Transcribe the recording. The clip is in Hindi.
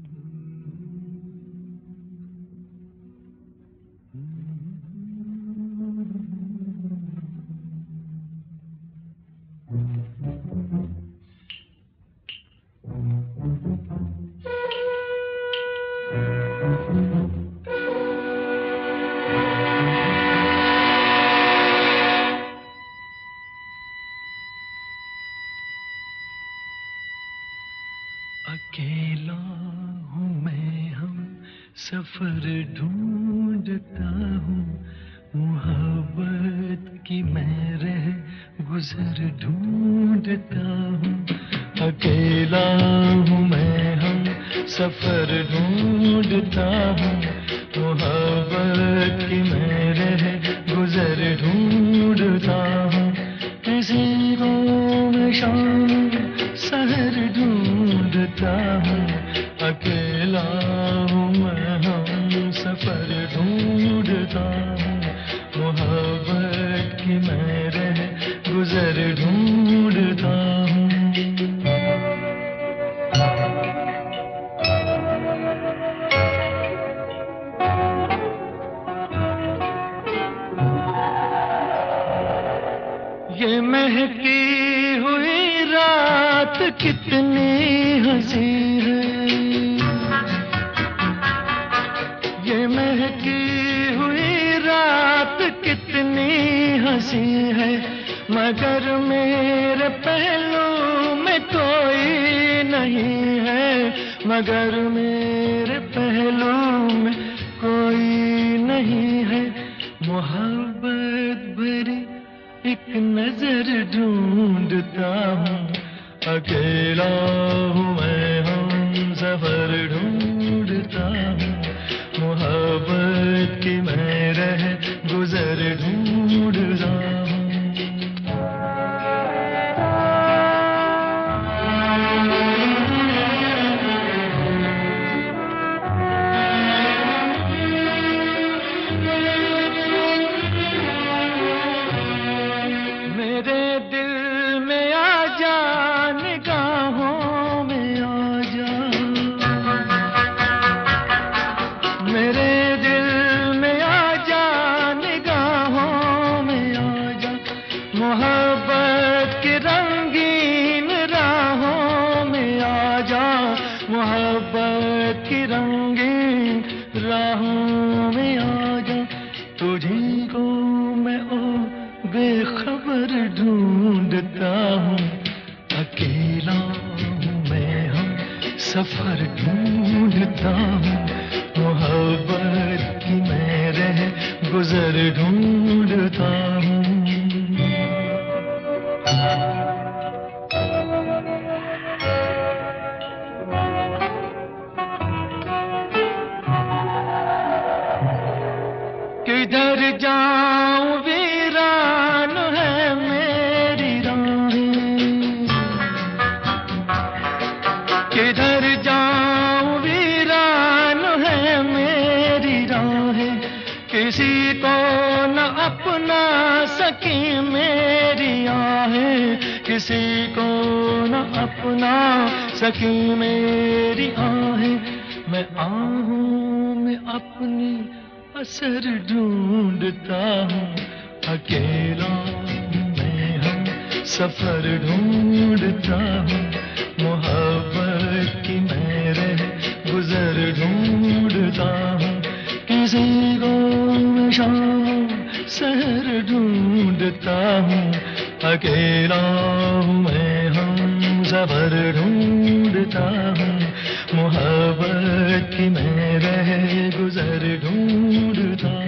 अकेला हूँ मैं, हम सफर ढूंढता हूँ, मोहब्बत की मैं रह गुजर ढूंढता हूँ। अकेला हूँ मैं, हम सफर ढूंढता हूँ, मोहब्बत की मैं रह गुजर ढूंढता हूँ। किसी को मैं शाम सहर ढूंढता हूँ, अकेला हूँ मैं, हम सफर ढूंढता हूँ, मोहब्बत की मैं रह गुजर ढूंढता हूँ। ये महकी हुई रात कितनी हंसी है, ये महकी हुई रात कितनी हंसी है, मगर मेरे पहलू में कोई नहीं है, मगर मेरे पहलू में कोई नहीं है। मोहब्बत भरी एक नजर ढूंढता हूँ, अकेला हूँ मैं, हम सफर ढूंढता हूँ, मोहब्बत की मैं रह गुजर ढूंढता हूँ। मेरे दिल में आ जा, निगाहों में आ जा, मेरे दिल में आ जा, निगाहों में आ जा, मोहब्बत की रंगीन राहों में आ जा, मोहब्बत की रंगीन राहों में आ जा। तुझी को मैं बेखबर ढूंढता हूँ, अकेला हूँ मैं, हम सफर ढूंढता हूँ, मोहब्बत की मैं रह गुजर ढूंढता हूँ। किधर जाऊं वीरान है मेरी राहें, किधर जाऊं वीरान है मेरी राहें, किसी को न अपना सकी मेरी आहें, किसी को न अपना सकी मेरी आहें। मैं आहूं में अपनी असर ढूंढता हूँ, अकेला मैं, हम सफर ढूंढता हूँ, मोहब्बत की मैं रह गुजर ढूंढता हूँ। किसी को मैं शाम सहर ढूंढता हूँ, अकेला हूँ मैं, हम सफर ढूंढता हूँ, मोहब्बत की मैं रह गुजर ढूंढता